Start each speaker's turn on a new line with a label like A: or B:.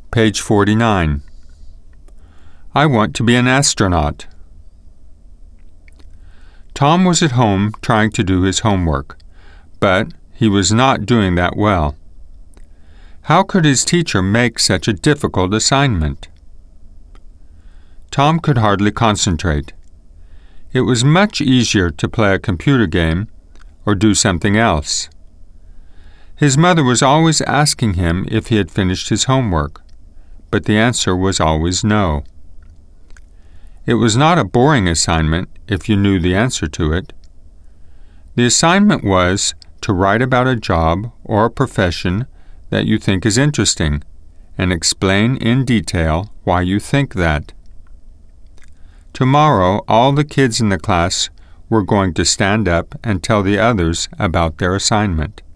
A: Page 49. I want to be an astronaut. Tom was at home trying to do his homework, but he was not doing that well. How could his teacher make such a difficult assignment? Tom could hardly concentrate. It was much easier to play a computer game or do something else. His mother was always asking him if he had finished his homework, but the answer was always no. It was not a boring assignment if you knew the answer to it. The assignment was to write about a job or a profession that you think is interesting and explain in detail why you think that. Tomorrow, all the kids in the class were going to stand up and tell the others about their assignment.